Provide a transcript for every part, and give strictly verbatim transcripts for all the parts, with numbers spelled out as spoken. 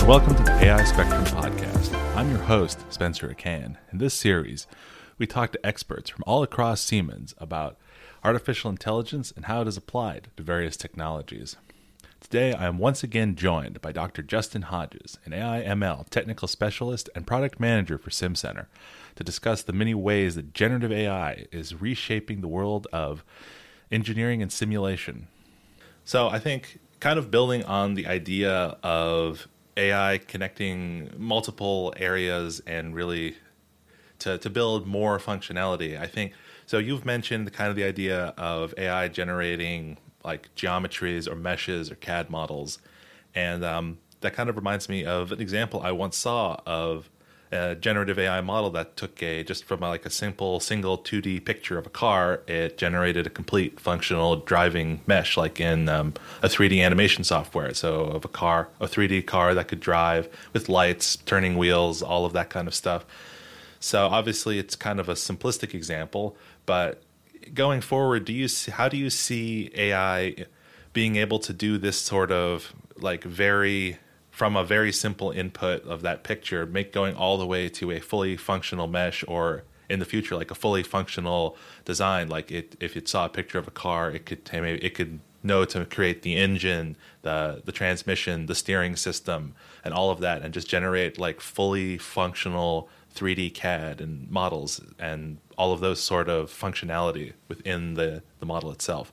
Welcome to the A I Spectrum Podcast. I'm your host, Spencer Akan. In this series, we talk to experts from all across Siemens about artificial intelligence and how it is applied to various technologies. Today, I am once again joined by Doctor Justin Hodges, an A I M L technical specialist and product manager for SimCenter, to discuss the many ways that generative A I is reshaping the world of engineering and simulation. So I think kind of building on the idea of A I connecting multiple areas and really to, to build more functionality. I think, so you've mentioned the kind of the idea of A I generating like geometries or meshes or C A D models. And um, that kind of reminds me of an example I once saw of a generative A I model that took a, just from a, like a simple single two D picture of a car, it generated a complete functional driving mesh, like in um, a three D animation software. So of a car, a three D car that could drive with lights, turning wheels, all of that kind of stuff. So obviously it's kind of a simplistic example, but going forward, do you see, how do you see A I being able to do this sort of like very, from a very simple input of that picture, make going all the way to a fully functional mesh, or in the future, like a fully functional design? Like it, if it saw a picture of a car, it could maybe it could know to create the engine, the the transmission, the steering system, and all of that, and just generate like fully functional three D C A D and models and all of those sort of functionality within the, the model itself.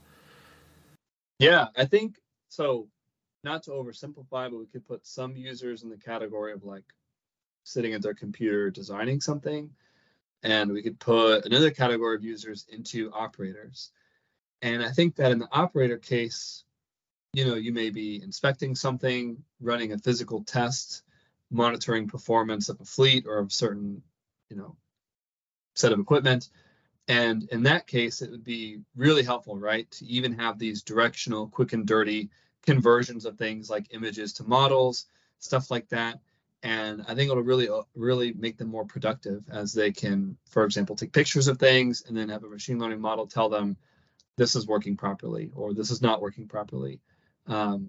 Yeah, I think so. Not to oversimplify, but we could put some users in the category of like sitting at their computer designing something. And we could put another category of users into operators. And I think that in the operator case, you know, you may be inspecting something, running a physical test, monitoring performance of a fleet or of certain, you know, set of equipment. And in that case, it would be really helpful, right, to even have these directional, quick and dirty conversions of things like images to models, stuff like that. And I think it'll really, really make them more productive as they can, for example, take pictures of things and then have a machine learning model tell them this is working properly or this is not working properly. Um,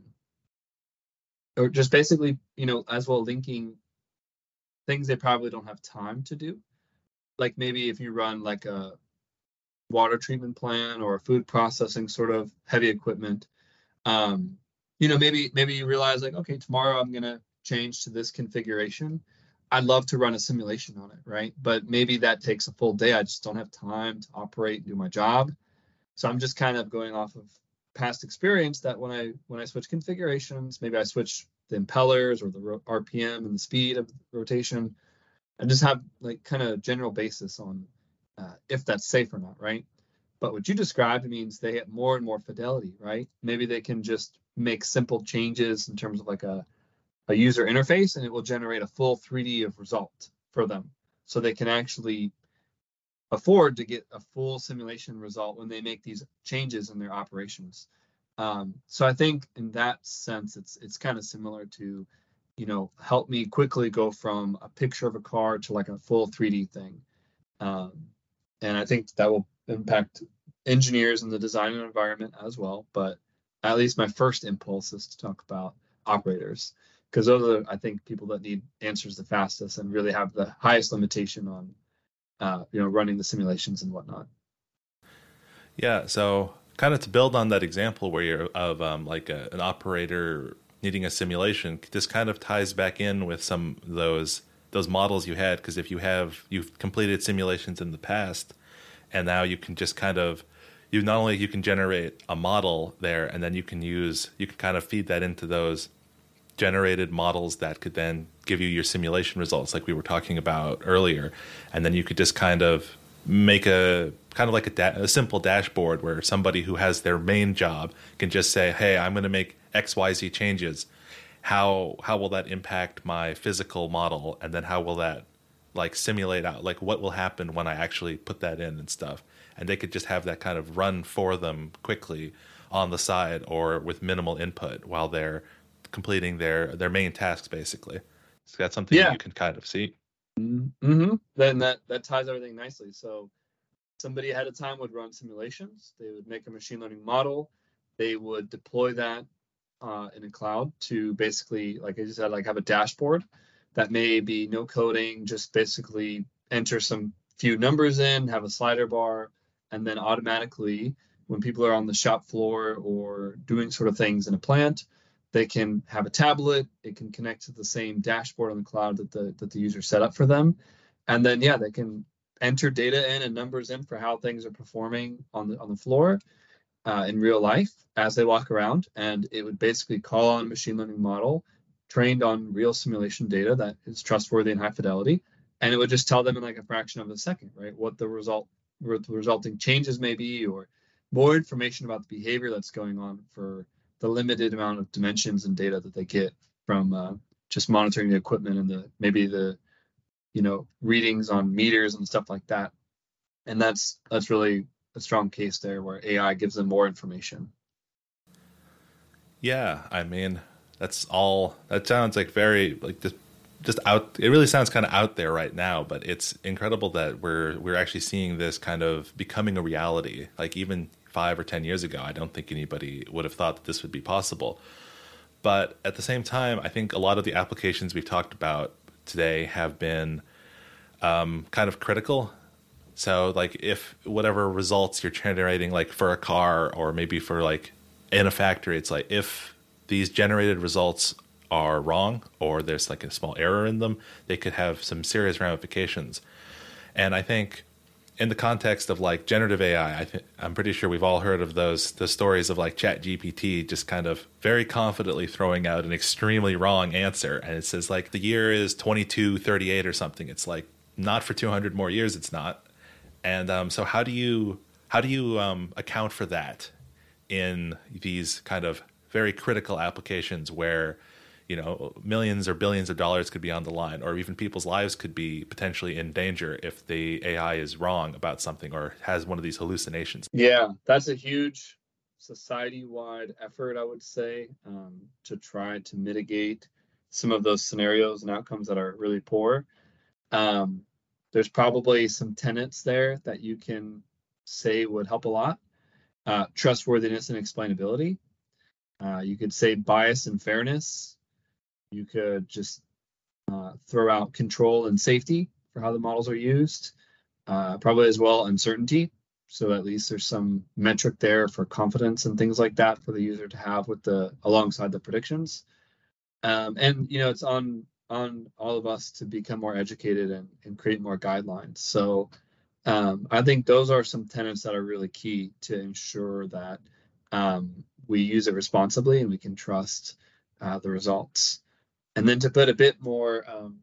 or just basically, you know, as well linking things they probably don't have time to do. Like maybe if you run like a water treatment plant or a food processing sort of heavy equipment, um, you know, maybe maybe you realize like, okay, tomorrow I'm going to change to this configuration. I'd love to run a simulation on it, right? But maybe that takes a full day. I just don't have time to operate and do my job. So I'm just kind of going off of past experience that when I when I switch configurations, maybe I switch the impellers or the R P M and the speed of rotation, and just have like kind of general basis on uh, if that's safe or not, right? But what you described means they get more and more fidelity, right? Maybe they can just make simple changes in terms of like a, a user interface, and it will generate a full three D of result for them. So they can actually afford to get a full simulation result when they make these changes in their operations. Um, so I think in that sense, it's it's kind of similar to, you know, help me quickly go from a picture of a car to like a full three D thing. Um, and I think that will impact engineers in the design environment as well. But at least my first impulse is to talk about operators, because those are, I think, people that need answers the fastest and really have the highest limitation on, uh, you know, running the simulations and whatnot. Yeah. So kind of to build on that example where you're of um, like a, an operator needing a simulation, this kind of ties back in with some of those those models you had, because if you have you've completed simulations in the past, and now you can just kind of you not only you can generate a model there, and then you can use you can kind of feed that into those generated models that could then give you your simulation results, like we were talking about earlier, and then you could just kind of make a kind of like a, da- a simple dashboard where somebody who has their main job can just say, hey, I'm going to make X Y Z changes. How how will that impact my physical model? And then how will that like simulate out, like what will happen when I actually put that in and stuff? And they could just have that kind of run for them quickly on the side or with minimal input while they're completing their, their main tasks, basically. So that's something Yeah. that you can kind of see. Mm-hmm. Then that, that ties everything nicely. So somebody ahead of time would run simulations. They would make a machine learning model. They would deploy that uh, in a cloud to basically, like I said, like have a dashboard that may be no coding, just basically enter some few numbers in, have a slider bar, and then automatically, when people are on the shop floor or doing sort of things in a plant, they can have a tablet. It can connect to the same dashboard on the cloud that the that the user set up for them, and then yeah, they can enter data in and numbers in for how things are performing on the on the floor uh, in real life as they walk around, and it would basically call on a machine learning model trained on real simulation data that is trustworthy and high fidelity, and it would just tell them in like a fraction of a second, right, what the result, what the resulting changes may be, or more information about the behavior that's going on for the limited amount of dimensions and data that they get from uh, just monitoring the equipment and the maybe the you know readings on meters and stuff like that. And that's that's really a strong case there where A I gives them more information. Yeah, I mean, that's all. That sounds like very like just just out. It really sounds kind of out there right now, but it's incredible that we're we're actually seeing this kind of becoming a reality. Like even five or ten years ago, I don't think anybody would have thought that this would be possible. But at the same time, I think a lot of the applications we've talked about today have been um, kind of critical. So like if whatever results you're generating, like for a car or maybe for like in a factory, it's like if these generated results are wrong or there's like a small error in them, they could have some serious ramifications. And I think in the context of like generative A I, I th- I'm pretty sure we've all heard of those the stories of like ChatGPT just kind of very confidently throwing out an extremely wrong answer, and it says like the year is twenty-two thirty-eight or something. It's like not for two hundred more years. It's not. And um, so how do you how do you um, account for that in these kind of very critical applications where, you know, millions or billions of dollars could be on the line, or even people's lives could be potentially in danger if the A I is wrong about something or has one of these hallucinations? Yeah, that's a huge society-wide effort, I would say, um, to try to mitigate some of those scenarios and outcomes that are really poor. Um, there's probably some tenets there that you can say would help a lot. Uh, trustworthiness and explainability. Uh, you could say bias and fairness. You could just uh, throw out control and safety for how the models are used. Uh, probably as well uncertainty. So at least there's some metric there for confidence and things like that for the user to have with the alongside the predictions. Um, and you know, it's on on all of us to become more educated and, and create more guidelines. So um, I think those are some tenets that are really key to ensure that um, we use it responsibly and we can trust uh, the results. And then to put a bit more um,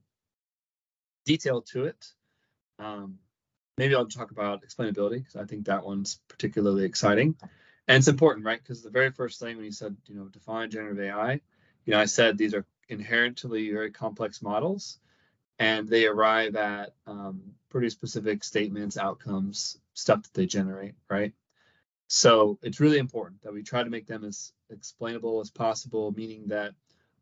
detail to it, um, maybe I'll talk about explainability because I think that one's particularly exciting. And it's important, right? Because the very first thing when you said, you know, define generative A I, you know, I said these are inherently very complex models, and they arrive at um, pretty specific statements, outcomes, stuff that they generate, right? So it's really important that we try to make them as explainable as possible, meaning that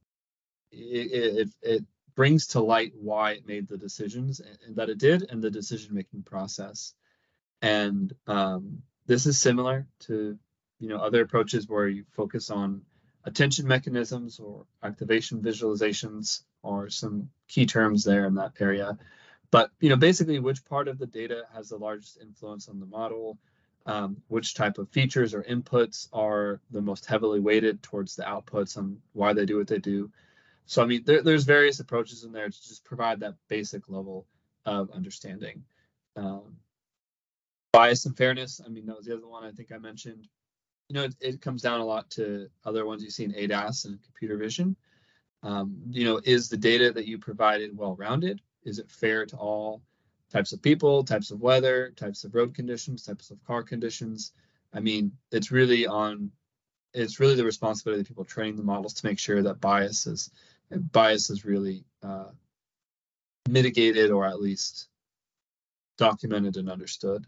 it, it, it brings to light why it made the decisions that it did and the decision-making process. And um, this is similar to, you know, other approaches where you focus on attention mechanisms or activation visualizations or some key terms there in that area. But, you know, basically which part of the data has the largest influence on the model, um, which type of features or inputs are the most heavily weighted towards the outputs and why they do what they do. So, I mean, there, there's various approaches in there to just provide that basic level of understanding. Um, bias and fairness, I mean, that was the other one I think I mentioned. You know, it, it comes down a lot to other ones you see in A D A S and computer vision. Um, you know, is the data that you provided well-rounded? Is it fair to all types of people, types of weather, types of road conditions, types of car conditions? I mean, it's really on, it's really the responsibility of the people training the models to make sure that bias is, bias is really uh, mitigated or at least documented and understood.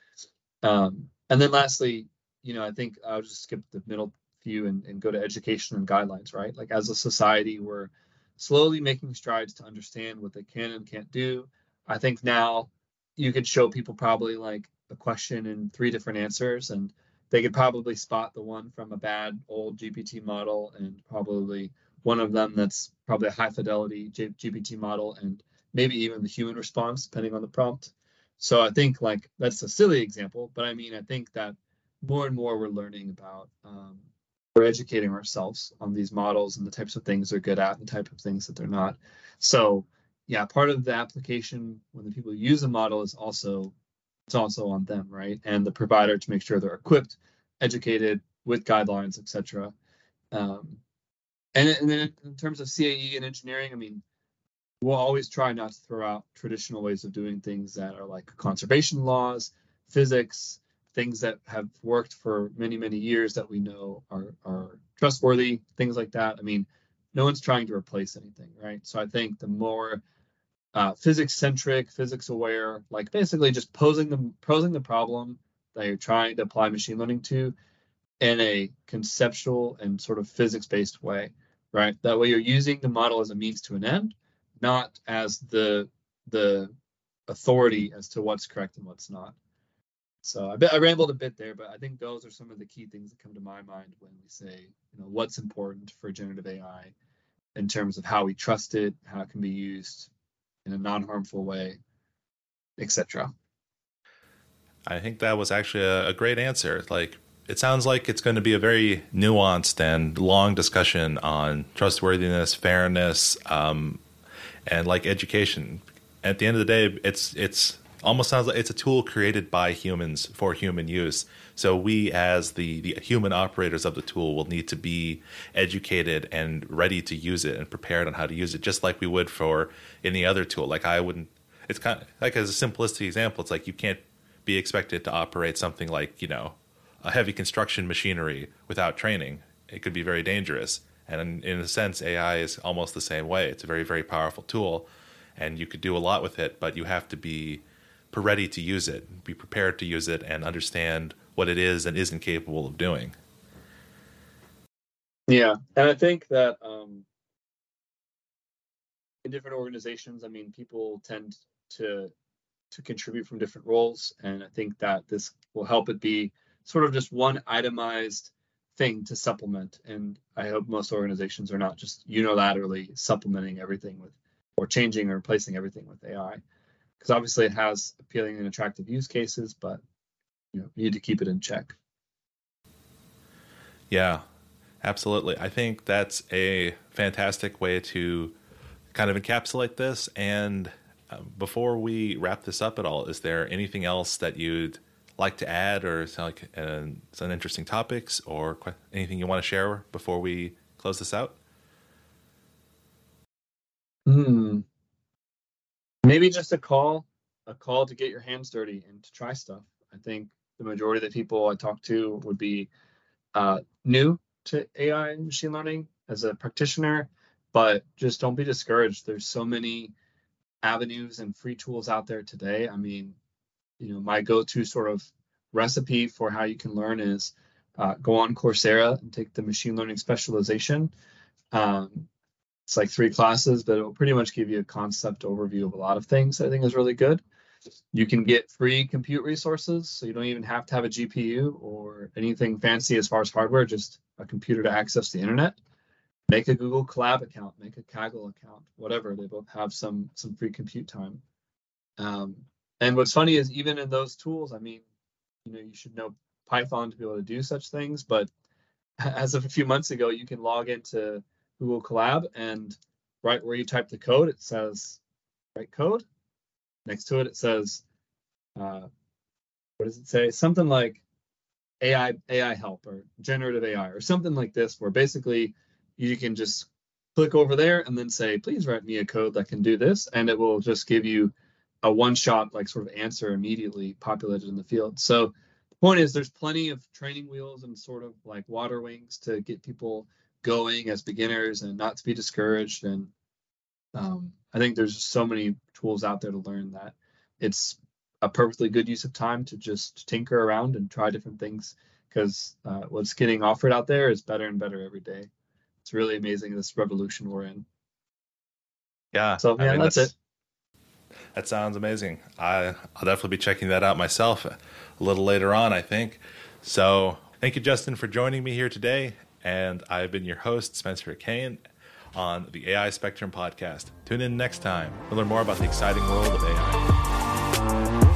Um, and then lastly, you know, I think I'll just skip the middle few and, and go to education and guidelines, right? Like as a society, we're slowly making strides to understand what they can and can't do. I think now you could show people probably like a question in three different answers, and they could probably spot the one from a bad old G P T model and probably one of them that's probably a high fidelity G P T model and maybe even the human response depending on the prompt. So I think like that's a silly example, but I mean, I think that more and more we're learning about, um, we're educating ourselves on these models and the types of things they're good at and the type of things that they're not. So yeah, part of the application when the people use a model is also, it's also on them, right? And the provider to make sure they're equipped, educated with guidelines, et cetera. Um, and, and then in terms of C A E and engineering, I mean, we'll always try not to throw out traditional ways of doing things that are like conservation laws, physics, things that have worked for many, many years that we know are, are trustworthy, things like that. I mean, no one's trying to replace anything, right? So I think the more uh, physics-centric, physics-aware, like basically just posing the, posing the problem that you're trying to apply machine learning to in a conceptual and sort of physics-based way, right? That way you're using the model as a means to an end, not as the the authority as to what's correct and what's not. So I, I rambled a bit there, but I think those are some of the key things that come to my mind when we say, you know, what's important for generative A I in terms of how we trust it, how it can be used in a non-harmful way, et cetera. I think that was actually a, a great answer. Like, it sounds like it's going to be a very nuanced and long discussion on trustworthiness, fairness, um, and like education. At the end of the day, it's it's almost sounds like it's a tool created by humans for human use. So we, as the the human operators of the tool, will need to be educated and ready to use it and prepared on how to use it, just like we would for any other tool. Like I wouldn't. It's kind of like, as a simplistic example, it's like you can't be expected to operate something like, you know, a heavy construction machinery without training. It could be very dangerous. And in, in a sense, A I is almost the same way. It's a very, very powerful tool, and you could do a lot with it, but you have to be ready to use it, be prepared to use it, and understand what it is and isn't capable of doing. Yeah, and I think that um, in different organizations, I mean, people tend to to contribute from different roles, and I think that this will help it be sort of just one itemized thing to supplement. And I hope most organizations are not just unilaterally supplementing everything with, or changing or replacing everything with A I, because obviously it has appealing and attractive use cases, but you know, you need to keep it in check. Yeah, absolutely. I think that's a fantastic way to kind of encapsulate this. And um, before we wrap this up at all, is there anything else that you'd like to add, or sound like uh, some interesting topics, or qu- anything you want to share before we close this out? Hmm. Maybe just a call, a call to get your hands dirty and to try stuff. I think the majority of the people I talk to would be uh, new to A I and machine learning as a practitioner, but just don't be discouraged. There's so many avenues and free tools out there today. I mean, you know, my go-to sort of recipe for how you can learn is uh, go on Coursera and take the machine learning specialization. Um, it's like three classes, but it will pretty much give you a concept overview of a lot of things that I think is really good. You can get free compute resources, so you don't even have to have a G P U or anything fancy as far as hardware, just a computer to access the internet. Make a Google Colab account, make a Kaggle account, whatever. They both have some some free compute time. Um, and what's funny is even in those tools, I mean, you know, you should know Python to be able to do such things, but as of a few months ago, you can log into Google Colab, and right where you type the code, it says write code. Next to it, it says, uh, what does it say? Something like A I A I help or generative A I or something like this, where basically you can just click over there and then say, please write me a code that can do this, and it will just give you a one-shot like sort of answer immediately populated in the field. So the point is, there's plenty of training wheels and sort of like water wings to get people going as beginners and not to be discouraged. And um, I think there's so many tools out there to learn that it's a perfectly good use of time to just tinker around and try different things, because uh, what's getting offered out there is better and better every day. It's really amazing, this revolution we're in. Yeah. So yeah, I mean, that's, that's it. That sounds amazing. I, I'll definitely be checking that out myself a little later on, I think. So thank you, Justin, for joining me here today. And I've been your host, Spencer Kane, on the A I Spectrum podcast. Tune in next time to learn more about the exciting world of A I.